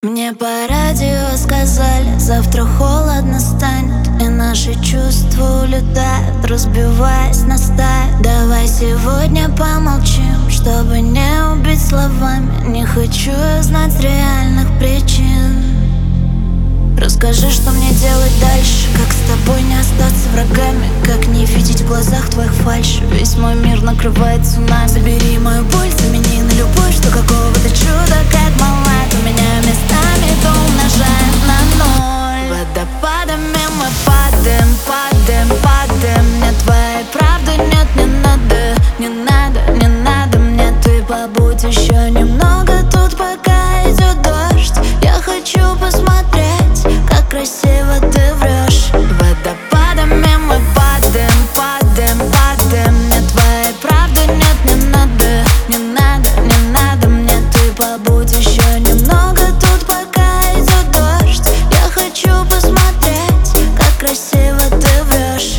Мне по радио сказали, завтра холодно станет, и наши чувства улетают, разбиваясь на стаи. Давай сегодня помолчим, чтобы не убить словами. Не хочу я знать реальных причин. Расскажи, что мне делать дальше, как с тобой не остаться врагами, как не видеть в глазах твоих фальшь. Весь мой мир накрывает цунами. Забери мою боль, замени на любовь, что какого-то чуда, как малайт. У меня местами то умножаем на ноль. Водопадами мы падаем, падаем, падаем. Мне твоей правды нет, не надо, не надо, не надо мне. Ты побудь еще немного тут, пока идет дождь. Я хочу посмотреть, как красиво ты врешь. Водопадами мы падаем, падаем, падаем. Мне твоей правды нет, не надо, не надо, не надо мне. Ты побудь еще немного тут, пока идет дождь. Я хочу посмотреть, как красиво ты врешь.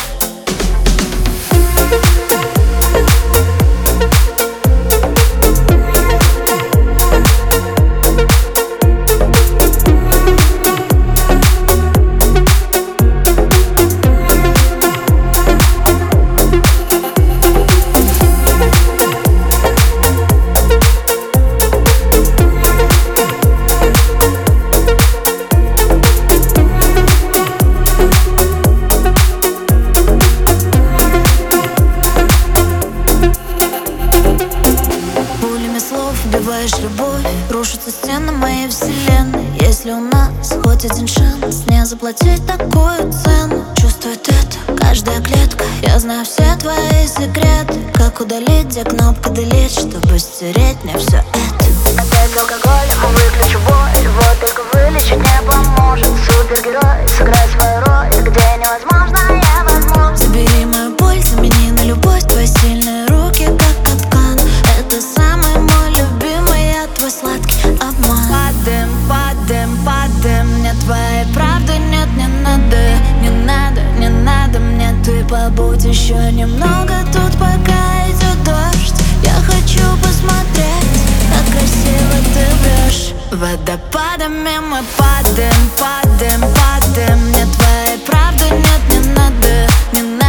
Убиваешь любовь, рушатся стены моей вселенной. Если у нас хоть один шанс не заплатить такую цену, чувствует это каждая клетка. Я знаю все твои секреты, как удалить, где кнопка delete, чтобы стереть мне все это. Опять с алкоголем выключу боль, вот только вылечить не поможет. Супергерой, сыграй свою роль, где невозможное возможно. Забери мою боль, замени на любовь, твои сильные руки, как капкан. Это самый мой любимый, я твой сладкий обман. Падаем, падаем, падаем. Мне твоей правды нет, не надо, не надо, не надо мне. Ты побудь еще немного тут, пока идет дождь. Я хочу посмотреть, как красиво ты врешь. Водопадами мы падаем, падаем, падаем. Мне твоей правды нет, не надо, не надо.